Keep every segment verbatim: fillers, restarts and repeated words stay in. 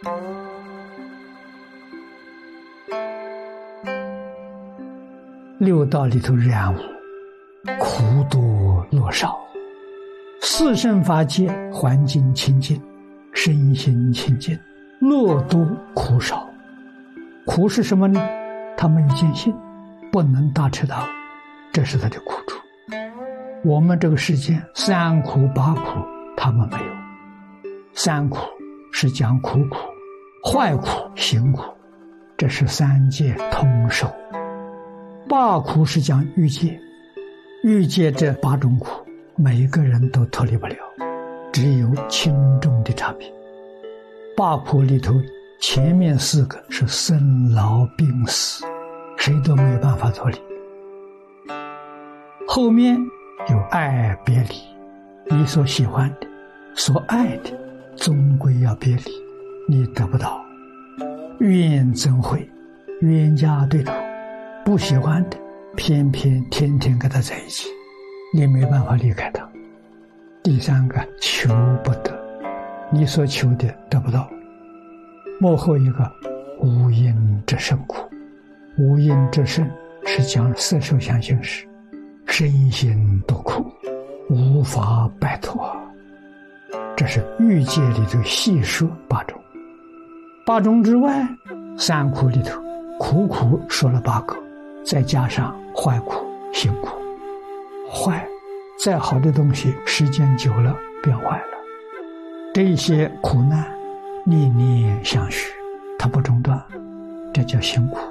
六道里头染污，苦多乐少。四圣法界环境清净，身心清净，乐多苦少。苦是什么呢？他没有见性，不能大彻大悟，这是他的苦处。我们这个世间三苦八苦他们没有。三苦是讲苦苦、坏苦、行苦，这是三界通受。八苦是讲欲界，欲界这八种苦每个人都脱离不了，只有轻重的差别。八苦里头前面四个是生老病死，谁都没有办法脱离。后面有爱别离，你所喜欢的所爱的终归要别离，你得不到。怨憎会，冤家对头，不喜欢的偏偏天天跟他在一起，你没办法离开他。第三个求不得，你所求的得不到。幕后一个无因之生苦，无因之生是讲色受想行识，身心多苦，无法摆脱。这是欲界里头细说八种。八种之外，三苦里头苦苦说了八个，再加上坏苦、行苦。坏，再好的东西时间久了变坏了，这些苦难念念相续，它不中断，这叫行苦。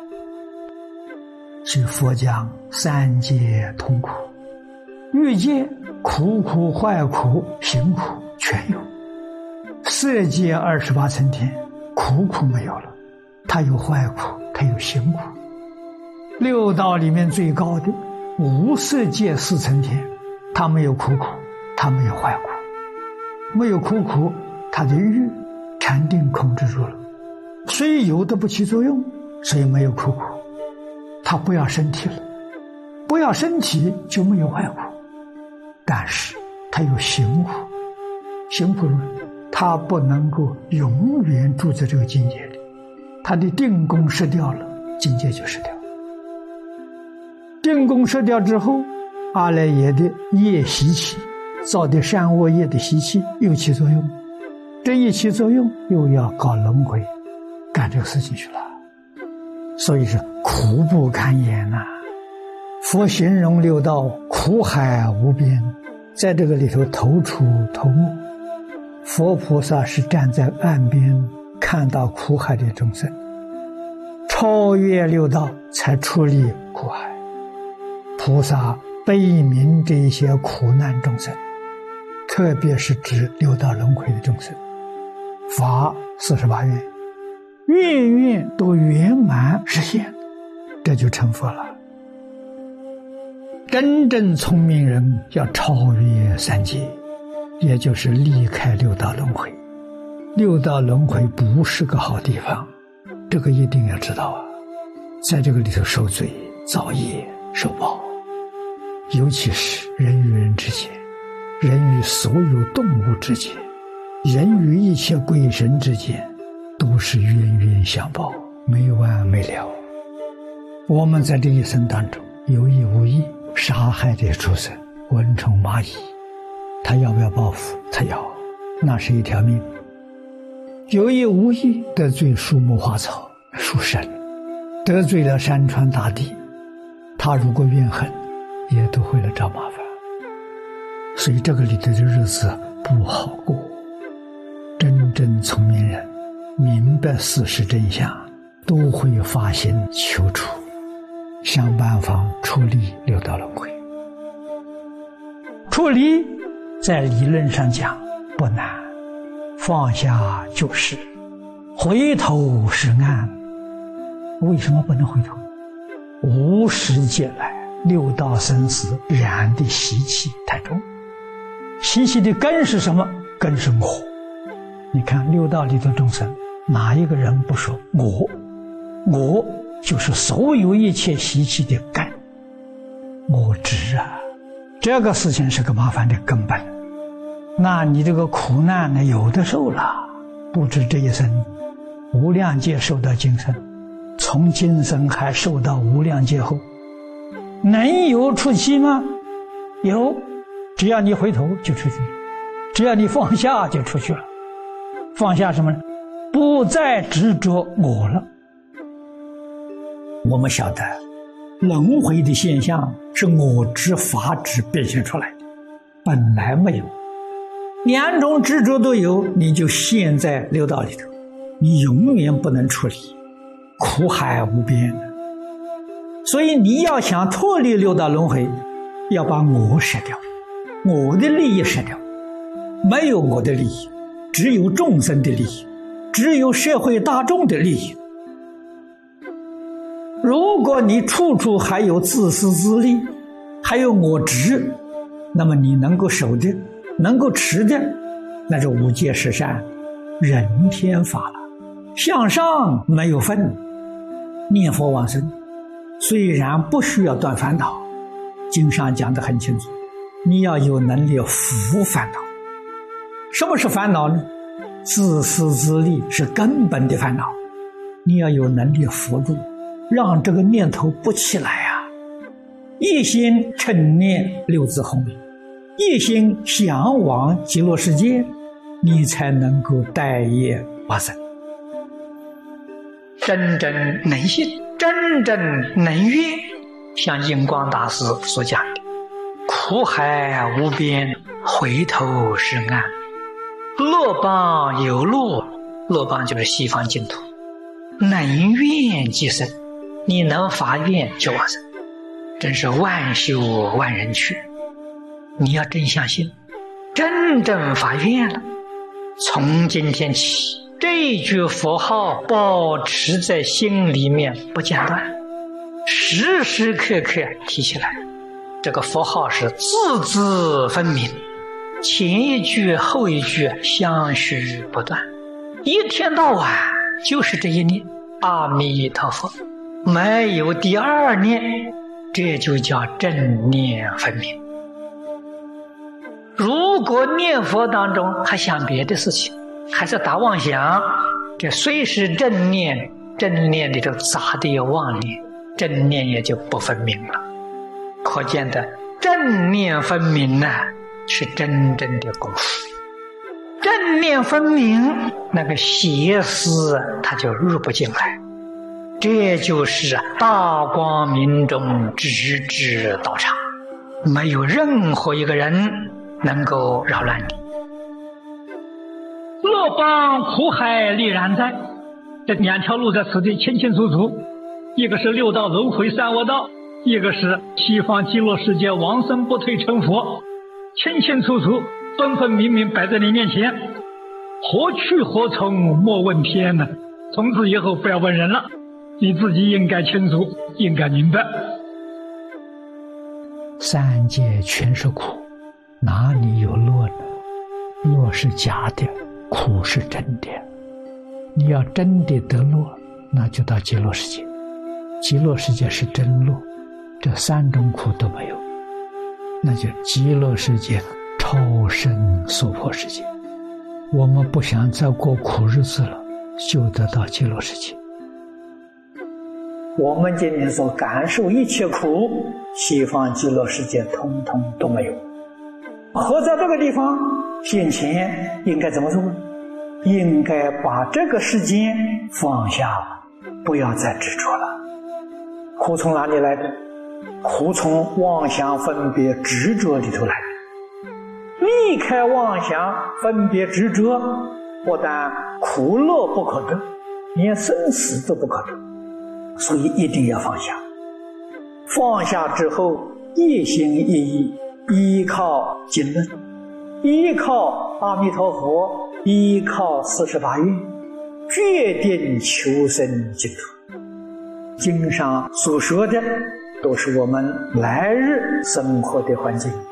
是佛讲三界痛苦，欲界苦苦、坏苦、行苦全有。色界二十八层天苦苦没有了，它有坏苦，它有行苦。六道里面最高的无色界四层天，它没有苦苦，它没有坏苦。没有苦苦，它的欲禅定控制住了，虽有的不起作用，所以没有苦苦。他不要身体了，不要身体就没有坏苦。但是他有行苦，行苦论他不能够永远住在这个境界里，他的定功失掉了，境界就失掉。定功失掉之后，阿赖耶的业习气造的善恶业的习气又起作用，这一起作用又要搞轮回，干这个事情去了。所以是苦不堪言呐、啊。佛形容六道苦海无边，在这个里头头出头没。佛菩萨是站在岸边看到苦海的众生，超越六道才出离苦海。菩萨悲悯这些苦难众生，特别是指六道轮回的众生，发四十八愿，愿愿都圆满实现，这就成佛了。真正聪明人要超越三界，也就是离开六道轮回。六道轮回不是个好地方，这个一定要知道啊！在这个里头受罪、造业、受报，尤其是人与人之间，人与所有动物之间，人与一切鬼神之间，都是冤冤相报，没完没了。我们在这一生当中有意无意杀害这些畜生，蚊虫蚂蚁，他要不要报复？他要，那是一条命。有意无意得罪树木花草树神，得罪了山川大地，他如果怨恨也都会来找麻烦。所以这个里头的日子不好过。真正聪明人明白事实真相，都会发心求出，想办法处理六道轮回。处理在理论上讲不难，放下就是，回头是岸。为什么不能回头？无始劫来六道生死染的习气太重，习气的根是什么？根是我。你看六道里的众生，哪一个人不说我？我就是所有一切习气的根，我执啊，这个事情是个麻烦的根本。那你这个苦难呢，有的受了， 不止这一生，无量劫受到今生，从今生还受到无量劫后，能有出期吗？有，只要你回头就出去了，只要你放下就出去了。放下什么呢？不再执着我了。我们晓得轮回的现象是我执法执表现出来的，本来没有，两种执着都有，你就陷在六道里头，你永远不能出离，苦海无边。所以你要想脱离六道轮回，要把我舍掉，我的利益舍掉，没有我的利益，只有众生的利益，只有社会大众的利益。如果你处处还有自私自利，还有我执，那么你能够守的，能够持的，那是五戒十善，人天法了，向上没有分。念佛往生虽然不需要断烦恼，经上讲得很清楚，你要有能力伏烦恼。什么是烦恼呢？自私自利是根本的烦恼，你要有能力伏住，让这个念头不起来啊！一心称念六字红名，一心向往极乐世界，你才能够带业往生。真正能信，真正能愿，像印光大师所讲的，苦海无边，回头是岸。乐邦有乐，乐邦就是西方净土，能愿即生，你能发愿就往生，真是万修万人去。你要真相信，真正发愿了，从今天起，这句佛号保持在心里面不间断，时时刻刻提起来。这个佛号是字字分明，前一句后一句相续不断，一天到晚就是这一念阿弥陀佛，没有第二念，这就叫正念分明。如果念佛当中还想别的事情，还是打妄想，这虽是正念，正念里头杂的有妄念，正念也就不分明了。可见的正念分明呢，是真正的功夫。正念分明，那个邪思它就入不进来，这就是大光明中直至道场，没有任何一个人能够扰乱你。乐邦苦海历然在，这两条路在此地清清楚楚，一个是六道轮回三恶道，一个是西方极乐世界往生不退成佛，清清楚楚分分明明摆在你面前，何去何从莫问天呢？从此以后不要问人了，你自己应该清楚，应该明白。三界全是苦，哪里有乐呢？乐是假的，苦是真的。你要真的得乐，那就到极乐世界，极乐世界是真乐，这三种苦都没有，那就极乐世界超生娑婆世界。我们不想再过苦日子了，就得到极乐世界。我们今天所感受一切苦，西方极乐世界通通都没有。活在这个地方，现前应该怎么做？应该把这个世间放下，不要再执着了。苦从哪里来的？苦从妄想分别执着里头来的。离开妄想分别执着，不但苦乐不可得，连生死都不可得。所以一定要放下。放下之后，一心一意依靠经论，依靠阿弥陀佛，依靠四十八愿，决定求生净土。经上所说的都是我们来日生活的环境。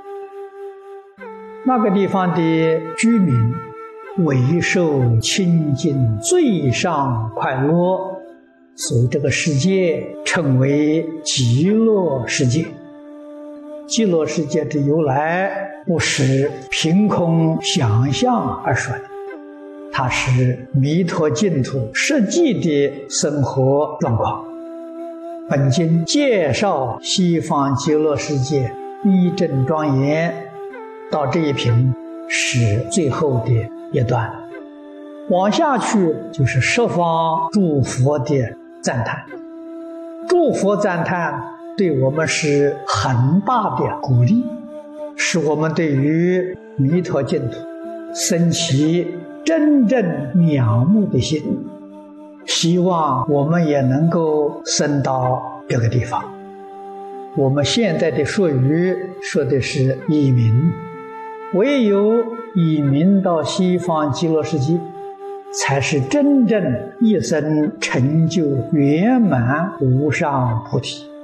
那个地方的居民为受清净最上快乐，所以这个世界称为极乐世界。极乐世界的由来不是凭空想象而说的， 它是弥陀净土实际的生活状况。本经介绍西方极乐世界一真庄严，到这一品是最后的一段，往下去就是十方诸佛的赞叹。诸佛赞叹对我们是很大的鼓励，使我们对于弥陀净土生起真正仰慕的心，希望我们也能够升到这个地方。我们现在的术语说的是以名，唯有以名到西方极乐世界，才是真正一生成就圆满无上菩提。